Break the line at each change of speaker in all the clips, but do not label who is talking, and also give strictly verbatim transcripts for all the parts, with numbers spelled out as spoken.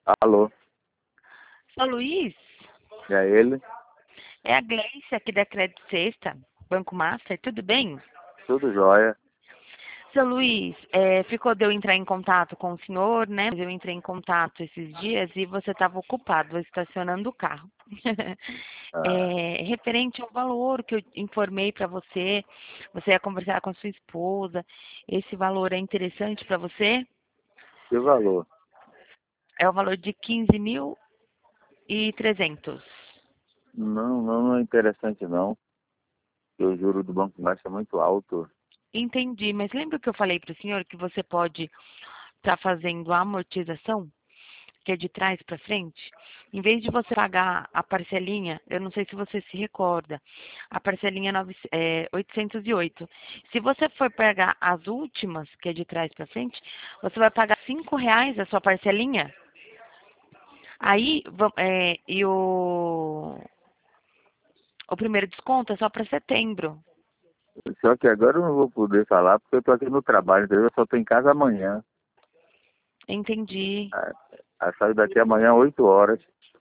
Alô,
Ô Luiz,
é ele?
é a Gleice aqui da Crédito Sexta, Banco Master, tudo bem?
Tudo jóia.
Seu Luiz, é, ficou de eu entrar em contato com o senhor, né? Eu entrei em contato esses dias e você estava ocupado, estacionando o carro.
Ah,
É, referente ao valor que eu informei para você, você ia conversar com a sua esposa, esse valor é interessante para você?
que valor?
É o valor de quinze mil e trezentos.
Não, não, não é interessante não. O juro do Banco Master é muito alto.
Entendi, mas lembra que eu falei para o senhor que você pode estar fazendo a amortização, que é de trás para frente? Em vez de você pagar a parcelinha, eu não sei se você se recorda, a parcelinha nove- é, oitocentos e oito. Se você for pegar as últimas, que é de trás para frente, você vai pagar cinco reais a sua parcelinha. Aí, va- é, e o, o primeiro desconto é só para setembro.
Só que agora eu não vou poder falar porque eu tô aqui no trabalho, entendeu? Eu só tô em casa amanhã.
Entendi,
Ah, Aí saio daqui amanhã às oito horas.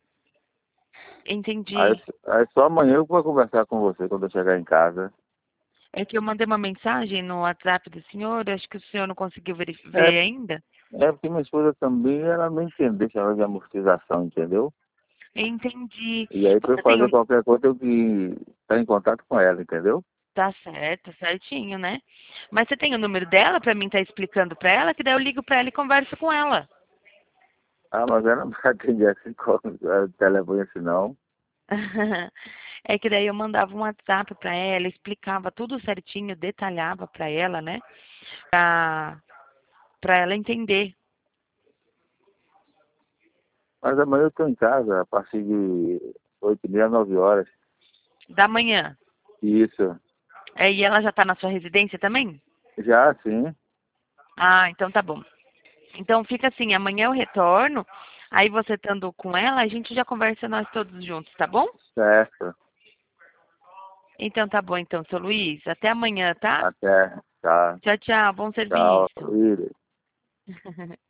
Aí,
entendi.
aí só amanhã eu vou conversar com você quando eu chegar em casa.
É que eu mandei uma mensagem no WhatsApp do senhor, acho que o senhor não conseguiu veri-
É,
ver ainda.
é porque minha esposa também, ela não entendeu esse negócio de amortização, entendeu?
Entendi.
E aí para eu
Você tem
fazer
um.
qualquer coisa eu que estar em contato com ela, entendeu?
Tá certo, certinho, né? Mas você tem o número dela pra mim estar explicando pra ela, que daí eu ligo pra ela e converso com ela.
Ah, mas ela não vai atender assim com o telefone assim não.
É que daí eu mandava um WhatsApp pra ela, explicava tudo certinho, detalhava pra ela, né? Pra, pra ela entender.
Mas amanhã eu estou em casa, a partir de oito e meia, nove horas.
Da manhã.
Isso.
É, e ela já tá na sua residência também?
Já, sim.
Ah, então tá bom. Então fica assim, amanhã eu retorno, aí você estando com ela, a gente já conversa nós todos juntos, tá bom?
Certo.
Então tá bom então, seu Luiz. Até amanhã, tá?
Até. Tá.
Tchau, tchau. Bom
Tchau.
serviço.
Íris.